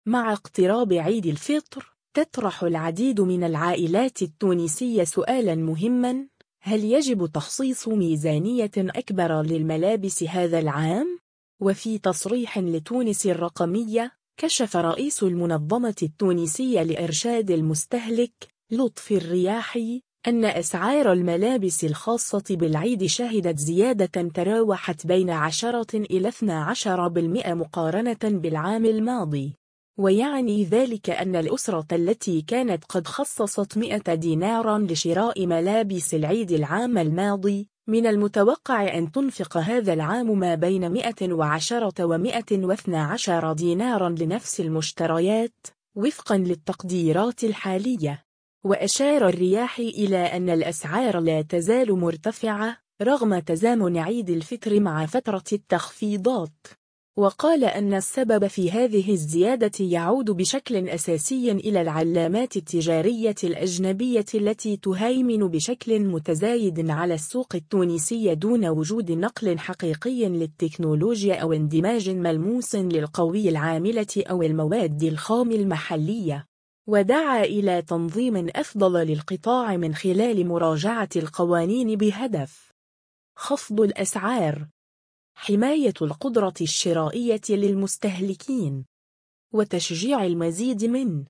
مع اقتراب عيد الفطر، تطرح العديد من العائلات التونسية سؤالاً مهماً: هل يجب تخصيص ميزانية أكبر للملابس هذا العام؟ وفي تصريح لتونس الرقمية، كشف رئيس المنظمة التونسية لإرشاد المستهلك لطفي الرياحي أن أسعار الملابس الخاصة بالعيد شهدت زيادة تراوحت بين 10 إلى 12% مقارنة بالعام الماضي، ويعني ذلك أن الأسرة التي كانت قد خصصت 100 ديناراً لشراء ملابس العيد العام الماضي، من المتوقع أن تنفق هذا العام ما بين 110 و 112 ديناراً لنفس المشتريات، وفقاً للتقديرات الحالية. وأشار الرياحي إلى أن الأسعار لا تزال مرتفعة رغم تزامن عيد الفطر مع فترة التخفيضات، وقال أن السبب في هذه الزيادة يعود بشكل أساسي إلى العلامات التجارية الأجنبية التي تهيمن بشكل متزايد على السوق التونسي دون وجود نقل حقيقي للتكنولوجيا أو اندماج ملموس للقوى العاملة أو المواد الخام المحلية. ودعا إلى تنظيم أفضل للقطاع من خلال مراجعة القوانين بهدف خفض الأسعار، حماية القدرة الشرائية للمستهلكين، وتشجيع المزيد من